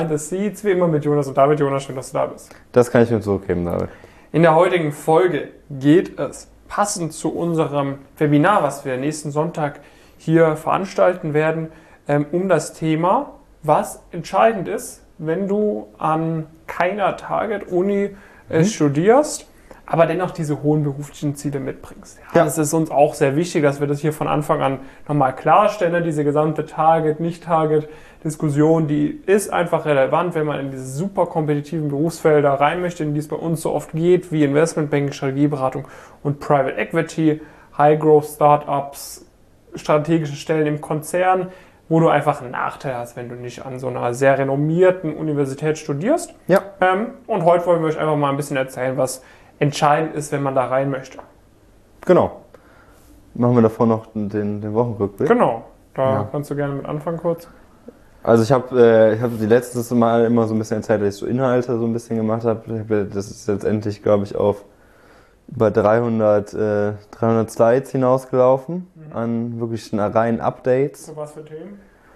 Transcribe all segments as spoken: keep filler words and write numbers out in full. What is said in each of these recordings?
Das sieht's wie immer mit Jonas und David. Jonas, schön, dass du da bist. Das kann ich mir zurückgeben, David. In der heutigen Folge geht es passend zu unserem Webinar, was wir nächsten Sonntag hier veranstalten werden, um das Thema, was entscheidend ist, wenn du an keiner Target-Uni mhm. studierst, aber dennoch diese hohen beruflichen Ziele mitbringst. Ja, ja. Das ist uns auch sehr wichtig, dass wir das hier von Anfang an nochmal klarstellen. Diese gesamte Target-, Nicht-Target-Diskussion, die ist einfach relevant, wenn man in diese super kompetitiven Berufsfelder rein möchte, in die es bei uns so oft geht, wie Investmentbanking, Strategieberatung und Private Equity, High-Growth-Startups, strategische Stellen im Konzern, wo du einfach einen Nachteil hast, wenn du nicht an so einer sehr renommierten Universität studierst. Ja. Ähm, und heute wollen wir euch einfach mal ein bisschen erzählen, was entscheidend ist, wenn man da rein möchte. Genau. Machen wir davor noch den, den Wochenrückblick? Genau. Da ja. kannst du gerne mit anfangen kurz. Also ich habe äh, ich hab die letztes Mal immer so ein bisschen erzählt, dass ich so Inhalte so ein bisschen gemacht habe. Das ist letztendlich, glaube ich, auf über dreihundert, äh, dreihundert Slides hinausgelaufen, mhm. an wirklich reinen Updates. So was für Themen?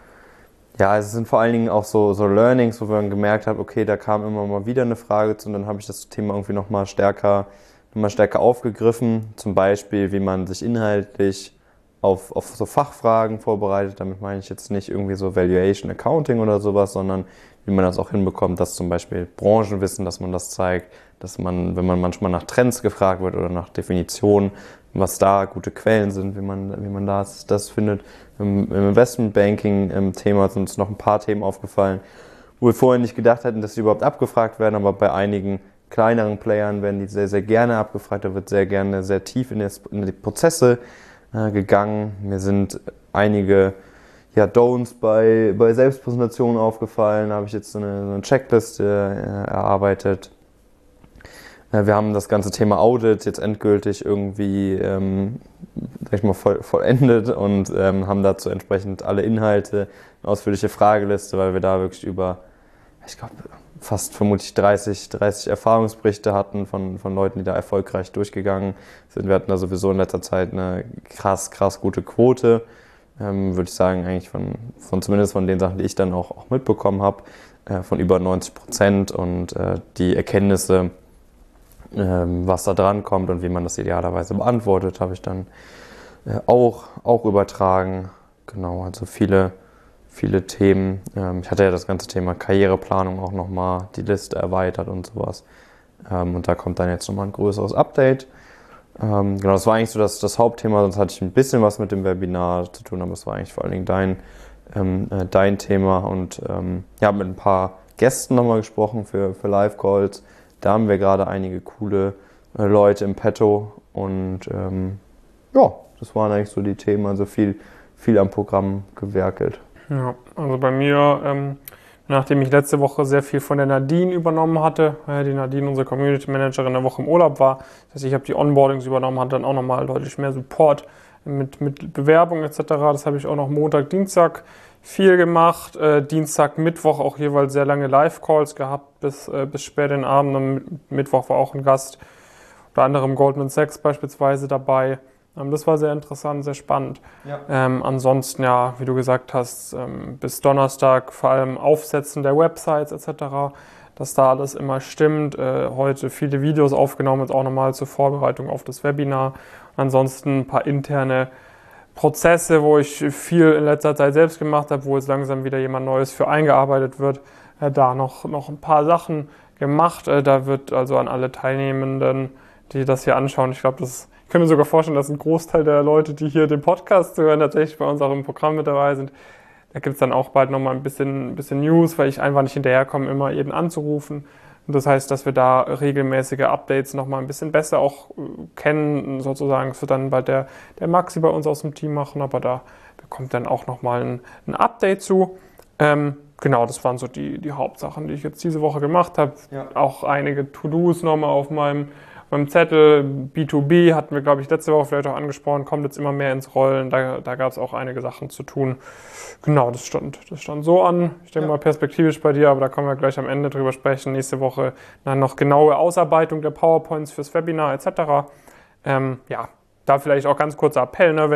Ja, es sind vor allen Dingen auch so, so Learnings, wo man gemerkt hat, okay, da kam immer mal wieder eine Frage zu und dann habe ich das Thema irgendwie nochmal stärker, noch mal stärker aufgegriffen. Zum Beispiel, wie man sich inhaltlich auf, auf so Fachfragen vorbereitet. Damit meine ich jetzt nicht irgendwie so Valuation Accounting oder sowas, sondern wie man das auch hinbekommt, dass zum Beispiel Branchenwissen, dass man das zeigt, dass man, wenn man manchmal nach Trends gefragt wird oder nach Definitionen, was da gute Quellen sind, wie man, wie man das, das findet. Im, im Investmentbanking-Thema sind uns noch ein paar Themen aufgefallen, wo wir vorher nicht gedacht hätten, dass sie überhaupt abgefragt werden, aber bei einigen kleineren Playern werden die sehr, sehr gerne abgefragt. Da wird sehr gerne sehr tief in, das, in die Prozesse äh, gegangen. Mir sind einige ja, Don'ts bei, bei Selbstpräsentationen aufgefallen. Da habe ich jetzt so eine, so eine Checkliste äh, erarbeitet. Wir haben das ganze Thema Audit jetzt endgültig irgendwie ähm, sag ich mal, voll, vollendet und ähm, haben dazu entsprechend alle Inhalte, eine ausführliche Frageliste, weil wir da wirklich über, ich glaube, fast vermutlich dreißig, dreißig Erfahrungsberichte hatten von, von Leuten, die da erfolgreich durchgegangen sind. Wir hatten da sowieso in letzter Zeit eine krass, krass gute Quote, ähm, würde ich sagen, eigentlich von, von zumindest von den Sachen, die ich dann auch, auch mitbekommen habe, äh, von über neunzig Prozent und äh, die Erkenntnisse, was da dran kommt und wie man das idealerweise beantwortet, habe ich dann auch, auch übertragen. Genau, also viele, viele Themen. Ich hatte ja das ganze Thema Karriereplanung auch nochmal, die Liste erweitert und sowas. Und da kommt dann jetzt nochmal ein größeres Update. Genau, das war eigentlich so das, das Hauptthema, sonst hatte ich ein bisschen was mit dem Webinar zu tun, aber es war eigentlich vor allen Dingen dein, dein Thema. Und ja, mit ein paar Gästen nochmal gesprochen für, für Live-Calls. Da haben wir gerade einige coole äh, Leute im Petto und ähm, ja, das waren eigentlich so die Themen, also viel, viel am Programm gewerkelt. Ja, also bei mir, ähm, nachdem ich letzte Woche sehr viel von der Nadine übernommen hatte, äh, die Nadine, unsere Community Managerin, eine Woche im Urlaub war, das heißt, ich habe die Onboardings übernommen, hatte dann auch nochmal deutlich mehr Support mit, mit Bewerbung et cetera. Das habe ich auch noch Montag, Dienstag viel gemacht, äh, Dienstag, Mittwoch auch jeweils sehr lange Live-Calls gehabt, bis, äh, bis spät in den Abend. Und Mittwoch war auch ein Gast, unter anderem Goldman Sachs beispielsweise dabei. Ähm, das war sehr interessant, sehr spannend. Ja. Ähm, ansonsten, ja, wie du gesagt hast, ähm, bis Donnerstag vor allem Aufsetzen der Websites et cetera, dass da alles immer stimmt. Äh, heute viele Videos aufgenommen, jetzt auch nochmal zur Vorbereitung auf das Webinar. Ansonsten ein paar interne Prozesse, wo ich viel in letzter Zeit selbst gemacht habe, wo jetzt langsam wieder jemand Neues für eingearbeitet wird, äh, da noch, noch ein paar Sachen gemacht. Äh, da wird also an alle Teilnehmenden, die das hier anschauen, ich glaube, das, ich kann mir sogar vorstellen, dass ein Großteil der Leute, die hier den Podcast hören, tatsächlich bei uns auch im Programm mit dabei sind. Da gibt es dann auch bald nochmal ein bisschen, ein bisschen News, weil ich einfach nicht hinterherkomme, immer jeden anzurufen. Und das heißt, dass wir da regelmäßige Updates nochmal ein bisschen besser auch kennen, sozusagen. Das wird dann bald der, der Maxi bei uns aus dem Team machen, aber da bekommt dann auch nochmal ein, ein Update zu. Ähm, genau, das waren so die, die Hauptsachen, die ich jetzt diese Woche gemacht habe. Ja. Auch einige To-Dos nochmal auf meinem, meinem Zettel. B zwei B hatten wir, glaube ich, letzte Woche vielleicht auch angesprochen, kommt jetzt immer mehr ins Rollen. Da, da gab es auch einige Sachen zu tun. Genau, das stand, das stand so an. Ich denke ja. mal perspektivisch bei dir, aber da können wir gleich am Ende drüber sprechen. Nächste Woche dann noch genaue Ausarbeitung der PowerPoints fürs Webinar et cetera. Ähm, ja, da vielleicht auch ganz kurzer Appell, ne? wenn,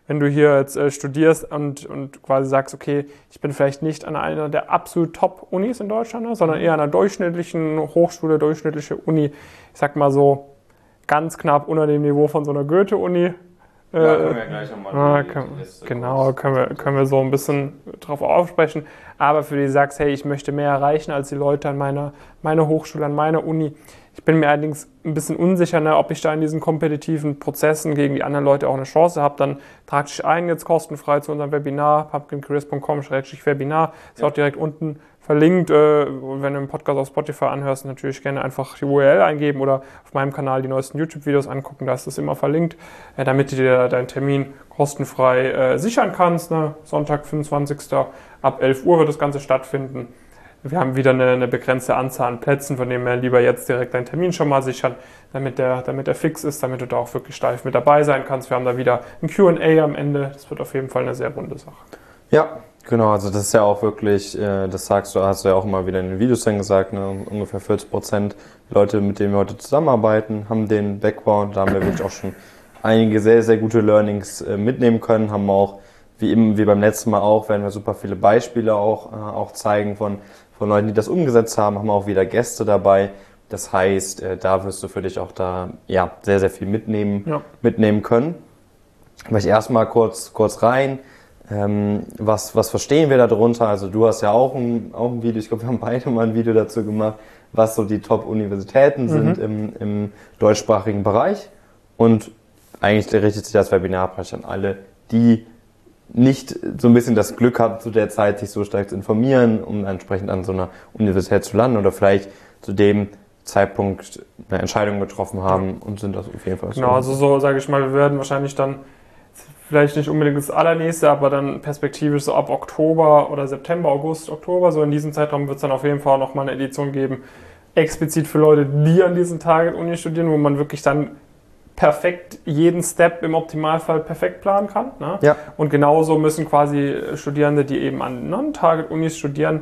wenn du hier jetzt äh, studierst und, und quasi sagst, okay, ich bin vielleicht nicht an einer der absolut Top-Unis in Deutschland, ne, sondern eher an einer durchschnittlichen Hochschule, durchschnittliche Uni, ich sag mal so ganz knapp unter dem Niveau von so einer Goethe-Uni. Ja, äh, können wir gleich nochmal äh, können, Genau, können wir, können wir so ein bisschen drauf aufsprechen. Aber für die, die sagst, hey, ich möchte mehr erreichen als die Leute an meiner, meiner Hochschule, an meiner Uni. Ich bin mir allerdings ein bisschen unsicher, ne, ob ich da in diesen kompetitiven Prozessen gegen die anderen Leute auch eine Chance habe. Dann trag dich ein, jetzt kostenfrei zu unserem Webinar, pumpkin careers punkt com slash webinar. Ist ja auch direkt unten verlinkt. Äh, wenn du einen Podcast auf Spotify anhörst, natürlich gerne einfach die U R L eingeben oder auf meinem Kanal die neuesten YouTube-Videos angucken. Da ist das immer verlinkt, äh, damit du dir deinen Termin kostenfrei äh, sichern kannst. Ne? Sonntag, fünfundzwanzigsten ab elf Uhr wird das Ganze stattfinden. Wir haben wieder eine, eine begrenzte Anzahl an Plätzen, von dem her lieber jetzt direkt deinen Termin schon mal sichern, damit der, damit der fix ist, damit du da auch wirklich steif mit dabei sein kannst. Wir haben da wieder ein Q und A am Ende. Das wird auf jeden Fall eine sehr runde Sache. Ja, genau. Also das ist ja auch wirklich, das sagst du, hast du ja auch immer wieder in den Videos dann gesagt, ne, ungefähr vierzig Prozent Leute, mit denen wir heute zusammenarbeiten, haben den Background. Da haben wir wirklich auch schon einige sehr, sehr gute Learnings mitnehmen können, haben auch, wie, eben, wie beim letzten Mal auch, werden wir super viele Beispiele auch, auch zeigen von von Leuten, die das umgesetzt haben, haben auch wieder Gäste dabei. Das heißt, äh, da wirst du für dich auch da ja, sehr, sehr viel mitnehmen, ja. mitnehmen können. Vielleicht erstmal kurz, kurz rein. Ähm, was, was verstehen wir darunter? Also du hast ja auch ein, auch ein Video, ich glaube, wir haben beide mal ein Video dazu gemacht, was so die Top-Universitäten mhm. sind im, im deutschsprachigen Bereich. Und eigentlich richtet sich das Webinar praktisch an alle, die nicht so ein bisschen das Glück hatten, zu der Zeit sich so stark zu informieren, um entsprechend an so einer Universität zu landen oder vielleicht zu dem Zeitpunkt eine Entscheidung getroffen haben und sind das auf jeden Fall so. Genau, also so sage ich mal, wir werden wahrscheinlich dann vielleicht nicht unbedingt das allernächste, aber dann perspektivisch so ab Oktober oder September, August, Oktober, so in diesem Zeitraum wird es dann auf jeden Fall nochmal eine Edition geben, explizit für Leute, die an diesen Target-Uni studieren, wo man wirklich dann perfekt jeden Step im Optimalfall perfekt planen kann. Ne? Ja. Und genauso müssen quasi Studierende, die eben an Non-Target-Unis studieren,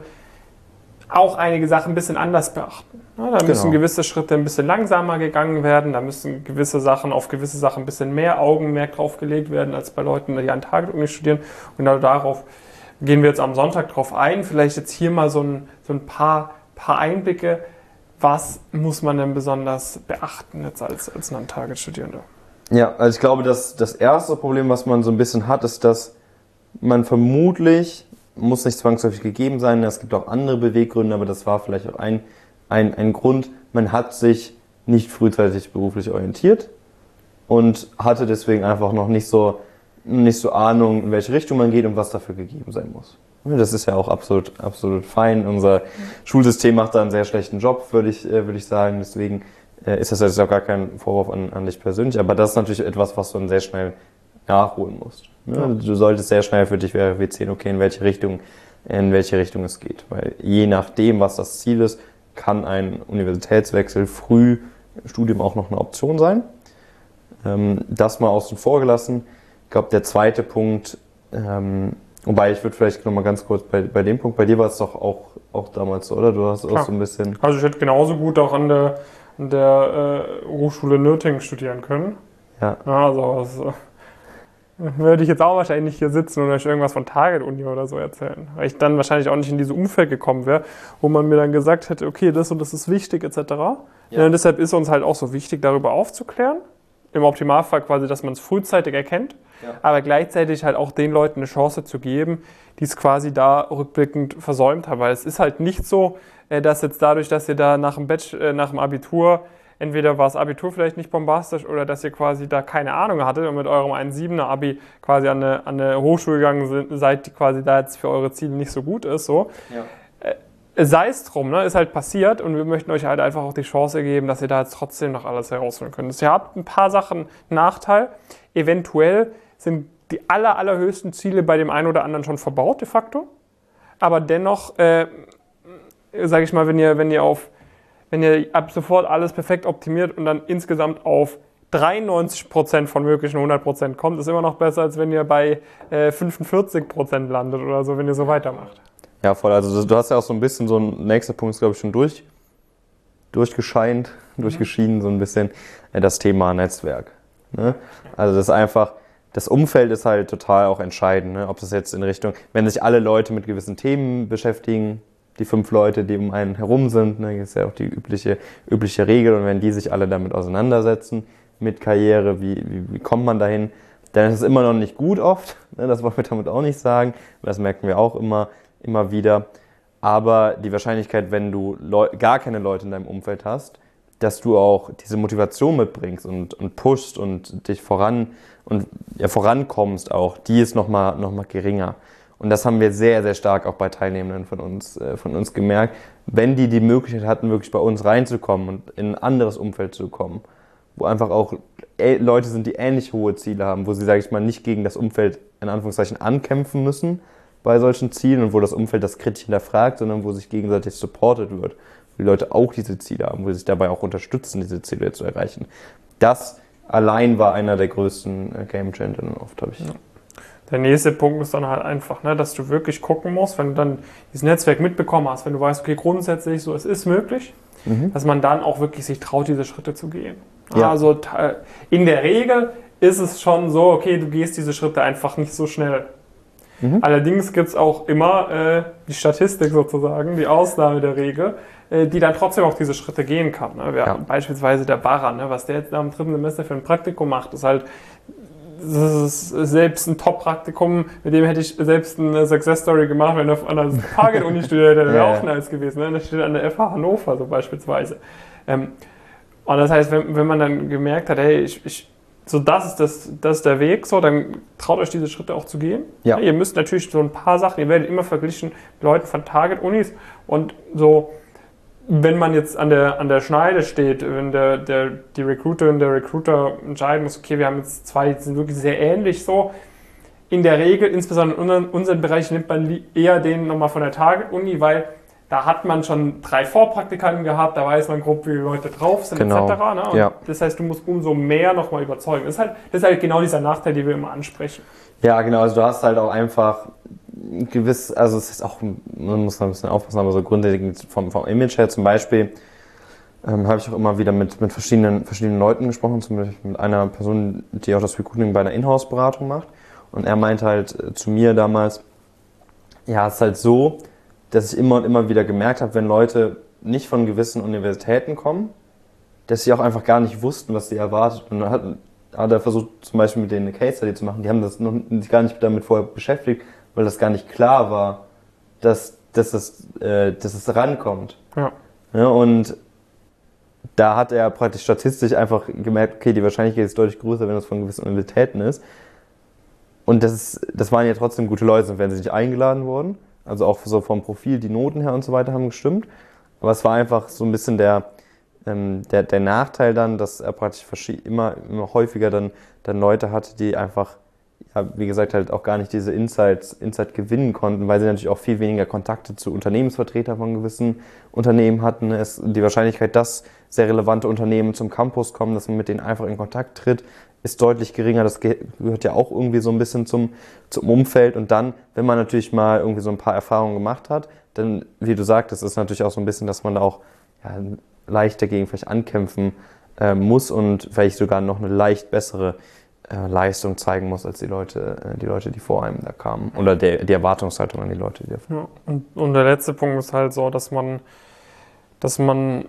auch einige Sachen ein bisschen anders beachten. Ne? Da müssen genau. gewisse Schritte ein bisschen langsamer gegangen werden, da müssen gewisse Sachen auf gewisse Sachen ein bisschen mehr Augenmerk drauf gelegt werden, als bei Leuten, die an Target-Unis studieren. Und genau darauf gehen wir jetzt am Sonntag drauf ein. Vielleicht jetzt hier mal so ein, so ein paar, paar Einblicke. Was muss man denn besonders beachten jetzt als, als Non-Target-Studierender? Ja, also ich glaube, dass das erste Problem, was man so ein bisschen hat, ist, dass man vermutlich, muss nicht zwangsläufig gegeben sein, es gibt auch andere Beweggründe, aber das war vielleicht auch ein, ein, ein Grund, man hat sich nicht frühzeitig beruflich orientiert und hatte deswegen einfach noch nicht so, nicht so Ahnung, in welche Richtung man geht und was dafür gegeben sein muss. Das ist ja auch absolut, absolut fein. Unser mhm. Schulsystem macht da einen sehr schlechten Job, würde ich, würde ich sagen. Deswegen ist das jetzt auch gar kein Vorwurf an, an dich persönlich. Aber das ist natürlich etwas, was du dann sehr schnell nachholen musst. Ja. Du solltest sehr schnell für dich verifizieren, okay, in welche Richtung, in welche Richtung es geht. Weil je nachdem, was das Ziel ist, kann ein Universitätswechsel früh im Studium auch noch eine Option sein. Das mal außen vor gelassen. Ich glaube, der zweite Punkt, wobei, ich würde vielleicht noch mal ganz kurz bei, bei dem Punkt, bei dir war es doch auch, auch damals so, oder? Du hast Klar. auch so ein bisschen... Also ich hätte genauso gut auch an der, an der äh, Hochschule Nürtingen studieren können. Ja. Also also würde ich jetzt auch wahrscheinlich nicht hier sitzen und euch irgendwas von Target-Uni oder so erzählen. Weil ich dann wahrscheinlich auch nicht in dieses Umfeld gekommen wäre, wo man mir dann gesagt hätte, okay, das und das ist wichtig et cetera. Ja. Und deshalb ist uns halt auch so wichtig, darüber aufzuklären. Im Optimalfall quasi, dass man es frühzeitig erkennt. Ja. Aber gleichzeitig halt auch den Leuten eine Chance zu geben, die es quasi da rückblickend versäumt haben. Weil es ist halt nicht so, dass jetzt dadurch, dass ihr da nach dem, Bachelor, nach dem Abitur, entweder war das Abitur vielleicht nicht bombastisch oder dass ihr quasi da keine Ahnung hattet und mit eurem eins Komma siebener Abi quasi an eine, an eine Hochschule gegangen seid, die quasi da jetzt für eure Ziele nicht so gut ist. So. Ja. Sei es drum, ne? Ist halt passiert und wir möchten euch halt einfach auch die Chance geben, dass ihr da jetzt trotzdem noch alles herausholen könnt. Ihr habt ein paar Sachen Nachteil. Eventuell sind die aller, allerhöchsten Ziele bei dem einen oder anderen schon verbaut, de facto. Aber dennoch, äh, sage ich mal, wenn ihr, wenn ihr auf, wenn ihr ab sofort alles perfekt optimiert und dann insgesamt auf dreiundneunzig Prozent von möglichen hundert Prozent kommt, ist immer noch besser, als wenn ihr bei äh, fünfundvierzig Prozent landet oder so, wenn ihr so weitermacht. Ja, voll. Also du hast ja auch so ein bisschen so ein nächster Punkt, ist, glaube ich, schon durch, durchgescheint, mhm. durchgeschieden, so ein bisschen das Thema Netzwerk. Ne? Also das ist einfach, das Umfeld ist halt total auch entscheidend, ne? Ob das jetzt in Richtung, wenn sich alle Leute mit gewissen Themen beschäftigen, die fünf Leute, die um einen herum sind, ne, das ist ja auch die übliche, übliche Regel, und wenn die sich alle damit auseinandersetzen, mit Karriere, wie, wie, wie kommt man dahin, dann ist es immer noch nicht gut oft, ne? Das wollen wir damit auch nicht sagen, das merken wir auch immer, immer wieder, aber die Wahrscheinlichkeit, wenn du Leu- gar keine Leute in deinem Umfeld hast, dass du auch diese Motivation mitbringst und, und pushst und dich voran und ja, vorankommst auch, die ist nochmal noch mal geringer. Und das haben wir sehr, sehr stark auch bei Teilnehmenden von uns, äh, von uns gemerkt. Wenn die die Möglichkeit hatten, wirklich bei uns reinzukommen und in ein anderes Umfeld zu kommen, wo einfach auch äh, Leute sind, die ähnlich hohe Ziele haben, wo sie, sage ich mal, nicht gegen das Umfeld in Anführungszeichen ankämpfen müssen bei solchen Zielen und wo das Umfeld das kritisch hinterfragt, sondern wo sich gegenseitig supported wird, wo die Leute auch diese Ziele haben, wo sie sich dabei auch unterstützen, diese Ziele zu erreichen. Das allein war einer der größten äh, Game Changer oft, habe ich. Ja. Der nächste Punkt ist dann halt einfach, ne, dass du wirklich gucken musst, wenn du dann dieses Netzwerk mitbekommen hast, wenn du weißt, okay, grundsätzlich so, es ist möglich, mhm. dass man dann auch wirklich sich traut, diese Schritte zu gehen. Ja. Also in der Regel ist es schon so, okay, du gehst diese Schritte einfach nicht so schnell. Mhm. Allerdings gibt es auch immer äh, die Statistik sozusagen, die Ausnahme der Regel, äh, die dann trotzdem auch diese Schritte gehen kann. Ne? Wir ja. Beispielsweise der Baran, ne? Was der jetzt nach dem dritten Semester für ein Praktikum macht, ist halt das ist selbst ein Top-Praktikum, mit dem hätte ich selbst eine Success-Story gemacht, wenn er an einer Target-Uni studiert hätte, wäre ja. auch nice gewesen. Ne? Das steht an der F H Hannover so beispielsweise. Ähm, und das heißt, wenn, wenn man dann gemerkt hat, hey, ich, ich, so das ist, das, das ist der Weg, so, dann traut euch diese Schritte auch zu gehen. Ja. Ja, ihr müsst natürlich so ein paar Sachen, ihr werdet immer verglichen mit Leuten von Target-Unis und so, wenn man jetzt an der, an der Schneide steht, wenn der, der, die Recruiterin, der Recruiter entscheiden muss, okay, wir haben jetzt zwei, die sind wirklich sehr ähnlich so. In der Regel, insbesondere in unseren, unseren Bereich, nimmt man eher den nochmal von der Target-Uni, weil da hat man schon drei Vorpraktikanten gehabt, da weiß man grob, wie die Leute drauf sind, genau. et cetera. Ne? Und ja. Das heißt, du musst umso mehr nochmal überzeugen. Das ist, halt, das ist halt genau dieser Nachteil, den wir immer ansprechen. Ja, genau, also du hast halt auch einfach gewiss, also es ist auch, man muss da ein bisschen aufpassen, aber so grundlegend vom, vom Image her zum Beispiel, ähm, habe ich auch immer wieder mit, mit verschiedenen, verschiedenen Leuten gesprochen, zum Beispiel mit einer Person, die auch das Recruiting bei einer Inhouse-Beratung macht, und er meinte halt äh, zu mir damals, ja, es ist halt so, dass ich immer und immer wieder gemerkt habe, wenn Leute nicht von gewissen Universitäten kommen, dass sie auch einfach gar nicht wussten, was sie erwartet, und dann hat, hat er versucht, zum Beispiel mit denen eine Case Study zu machen, die haben das noch sich gar nicht damit vorher beschäftigt, weil das gar nicht klar war, dass, dass, es, äh, dass es rankommt. Ja. Ja, und da hat er praktisch statistisch einfach gemerkt, okay, die Wahrscheinlichkeit ist deutlich größer, wenn das von gewissen Universitäten ist. Und das, ist, das waren ja trotzdem gute Leute, sonst wären sie nicht eingeladen worden. Also auch so vom Profil, die Noten her und so weiter haben gestimmt. Aber es war einfach so ein bisschen der, ähm, der, der Nachteil dann, dass er praktisch immer, immer häufiger dann, dann Leute hatte, die einfach, ja, wie gesagt, halt auch gar nicht diese Insights, Insight gewinnen konnten, weil sie natürlich auch viel weniger Kontakte zu Unternehmensvertretern von gewissen Unternehmen hatten. Es, die Wahrscheinlichkeit, dass sehr relevante Unternehmen zum Campus kommen, dass man mit denen einfach in Kontakt tritt, ist deutlich geringer. Das gehört ja auch irgendwie so ein bisschen zum, zum Umfeld. Und dann, wenn man natürlich mal irgendwie so ein paar Erfahrungen gemacht hat, dann, wie du sagtest, ist natürlich auch so ein bisschen, dass man da auch ja, leicht dagegen vielleicht ankämpfen äh, muss und vielleicht sogar noch eine leicht bessere äh, Leistung zeigen muss als die Leute, äh, die Leute, die vor einem da kamen. Oder der, die Erwartungshaltung an die Leute, die da ja, und, und der letzte Punkt ist halt so, dass man, dass man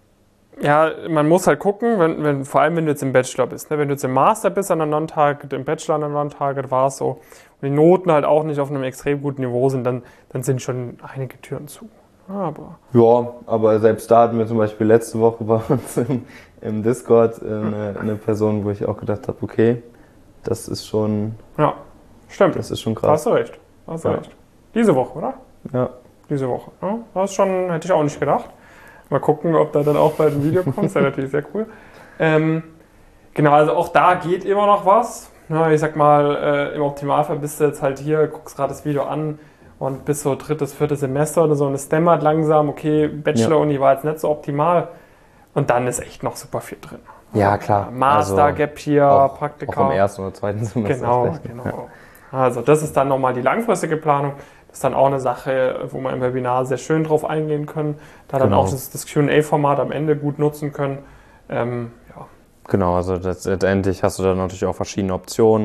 ja, man muss halt gucken, wenn, wenn, vor allem wenn du jetzt im Bachelor bist. Ne? Wenn du jetzt im Master bist an der Non-Target, im Bachelor an der Non-Target war es so, und die Noten halt auch nicht auf einem extrem guten Niveau sind, dann, dann sind schon einige Türen zu. Aber ja, aber selbst da hatten wir zum Beispiel letzte Woche bei uns im, im Discord eine, eine Person, wo ich auch gedacht habe, okay, das ist schon... Ja, stimmt. Das ist schon krass. Hast du recht. Hast du ja. recht. Diese Woche, oder? Ja. Diese Woche. Ja, das schon, hätte ich auch nicht gedacht. Mal gucken, ob da dann auch bald ein Video kommt. Das wäre natürlich sehr cool. Ähm, genau, also auch da geht immer noch was. Ja, ich sag mal, äh, im Optimalfall bist du jetzt halt hier, guckst gerade das Video an und bis so drittes, viertes Semester oder so und es dämmert langsam, okay, Bachelor-Uni ja. war jetzt nicht so optimal und dann ist echt noch super viel drin. Ja, klar. Master, also Gap Year, auch, Praktika. Auch im ersten oder zweiten Semester. Genau, genau. Ja. Also das ist dann nochmal die langfristige Planung. Das ist dann auch eine Sache, wo wir im Webinar sehr schön drauf eingehen können. Da genau. dann auch das, das Q und A-Format am Ende gut nutzen können. Ähm, ja. Genau, also letztendlich hast du dann natürlich auch verschiedene Optionen.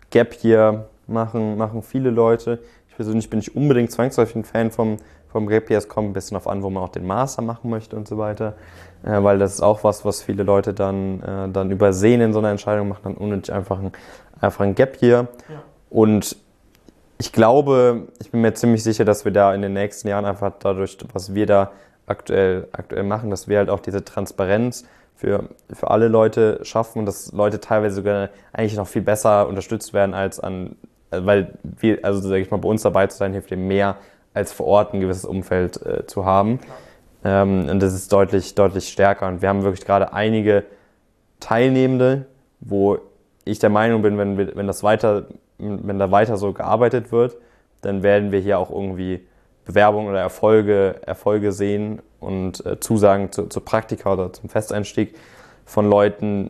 Gap Year machen, machen viele Leute. Ich persönlich bin nicht unbedingt zwangsläufig ein Fan vom, vom Gap Year. Es kommt ein bisschen darauf an, wo man auch den Master machen möchte und so weiter. Äh, weil das ist auch was, was viele Leute dann, äh, dann übersehen in so einer Entscheidung, machen dann unnötig einfach ein, einfach ein Gap Year. Ja. Und ich glaube, ich bin mir ziemlich sicher, dass wir da in den nächsten Jahren einfach dadurch, was wir da aktuell, aktuell machen, dass wir halt auch diese Transparenz für, für alle Leute schaffen und dass Leute teilweise sogar eigentlich noch viel besser unterstützt werden als an, weil wir, also sage ich mal, bei uns dabei zu sein, hilft dem mehr als vor Ort ein gewisses Umfeld äh, zu haben. Ähm, und das ist deutlich, deutlich stärker. Und wir haben wirklich gerade einige Teilnehmende, wo ich der Meinung bin, wenn wir, wenn das weiter, wenn da weiter so gearbeitet wird, dann werden wir hier auch irgendwie Bewerbungen oder Erfolge, Erfolge sehen und äh, Zusagen zu, zu Praktika oder zum Festeinstieg von Leuten,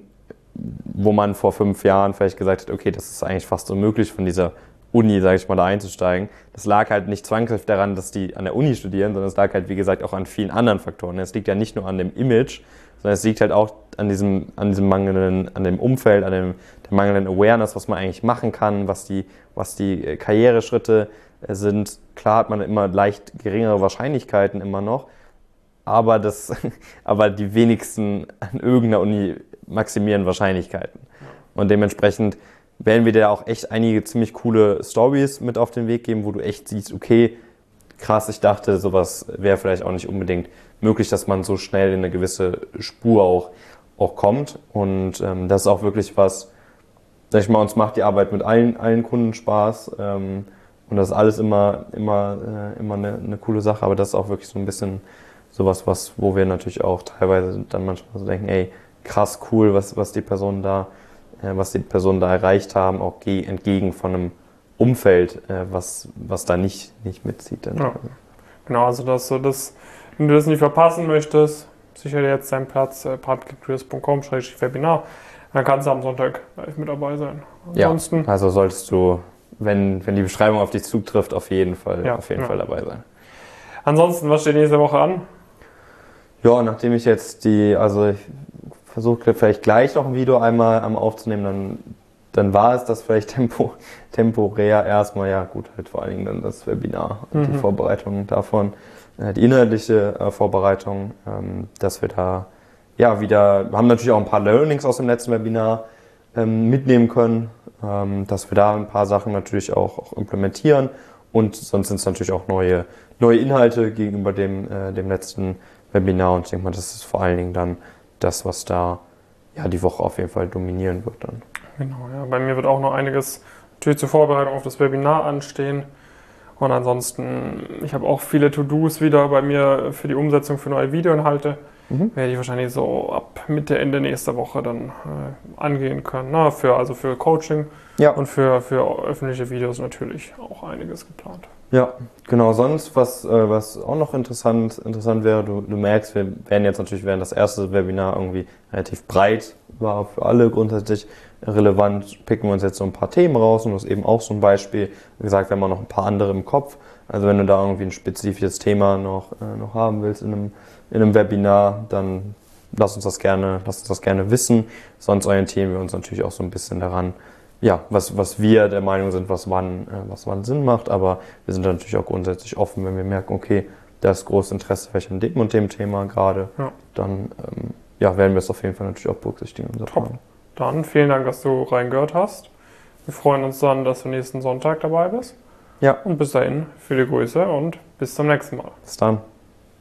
wo man vor fünf Jahren vielleicht gesagt hat, okay, das ist eigentlich fast unmöglich von dieser Uni, sage ich mal, da einzusteigen. Das lag halt nicht zwangsläufig daran, dass die an der Uni studieren, sondern es lag halt, wie gesagt, auch an vielen anderen Faktoren. Es liegt ja nicht nur an dem Image, sondern es liegt halt auch an diesem, an diesem mangelnden, an dem Umfeld, an dem der mangelnden Awareness, was man eigentlich machen kann, was die, was die Karriereschritte sind. Klar hat man immer leicht geringere Wahrscheinlichkeiten immer noch, aber, das, aber die wenigsten an irgendeiner Uni maximieren Wahrscheinlichkeiten. Und dementsprechend werden wir dir auch echt einige ziemlich coole Stories mit auf den Weg geben, wo du echt siehst, okay, krass, ich dachte, sowas wäre vielleicht auch nicht unbedingt möglich, dass man so schnell in eine gewisse Spur auch, auch kommt. Und ähm, das ist auch wirklich was, sag ich mal, uns macht die Arbeit mit allen, allen Kunden Spaß. Ähm, und das ist alles immer, immer, äh, immer eine, eine coole Sache. Aber das ist auch wirklich so ein bisschen sowas, was, wo wir natürlich auch teilweise dann manchmal so denken, ey, krass cool, was, was die Personen da was die Personen da erreicht haben, auch entgegen von einem Umfeld, was, was da nicht, nicht mitzieht. Dann. Ja. Genau, also dass du das, wenn du das nicht verpassen möchtest, sicher dir jetzt deinen Platz, äh, pumpkin careers punkt com slash webinar, dann kannst du am Sonntag live mit dabei sein. Ansonsten, ja, also solltest du, wenn, wenn die Beschreibung auf dich zutrifft, auf jeden Fall, ja, auf jeden ja. Fall dabei sein. Ansonsten, was steht nächste Woche an? Ja, nachdem ich jetzt die, also ich versuche vielleicht gleich noch ein Video einmal am aufzunehmen, dann, dann war es das vielleicht tempo, temporär erstmal, ja gut, halt vor allen Dingen dann das Webinar und mhm. die Vorbereitung davon, äh, die inhaltliche äh, Vorbereitung, ähm, dass wir da ja wieder, wir haben natürlich auch ein paar Learnings aus dem letzten Webinar ähm, mitnehmen können, ähm, dass wir da ein paar Sachen natürlich auch, auch implementieren und sonst sind es natürlich auch neue, neue Inhalte gegenüber dem, äh, dem letzten Webinar und ich denke mal, das ist vor allen Dingen dann das, was da ja die Woche auf jeden Fall dominieren wird dann. Genau, ja. Bei mir wird auch noch einiges natürlich zur Vorbereitung auf das Webinar anstehen. Und ansonsten, ich habe auch viele To-Dos wieder bei mir für die Umsetzung für neue Videoinhalte. Mhm. Werde ich wahrscheinlich so ab Mitte, Ende nächster Woche dann äh, angehen können. Na, für, also für Coaching ja. und für, für öffentliche Videos natürlich auch einiges geplant. Ja, genau. Sonst, was, äh, was auch noch interessant, interessant wäre, du, du merkst, wir werden jetzt natürlich, während das erste Webinar irgendwie relativ breit war, für alle grundsätzlich relevant, picken wir uns jetzt so ein paar Themen raus und das ist eben auch so ein Beispiel. Wie gesagt, wir haben auch noch ein paar andere im Kopf. Also wenn du da irgendwie ein spezifisches Thema noch, äh, noch haben willst in einem, in einem Webinar, dann lass uns das gerne, lass uns das gerne wissen. Sonst orientieren wir uns natürlich auch so ein bisschen daran, ja, was, was wir der Meinung sind, was wann, äh, was wann Sinn macht, aber wir sind natürlich auch grundsätzlich offen, wenn wir merken, okay, da ist großes Interesse vielleicht an dem und dem Thema gerade, ja. dann ähm, ja, werden wir es auf jeden Fall natürlich auch berücksichtigen. In Top. Plan. Dann vielen Dank, dass du reingehört hast. Wir freuen uns dann, dass du nächsten Sonntag dabei bist. Ja. Und bis dahin, viele Grüße und bis zum nächsten Mal. Bis dann.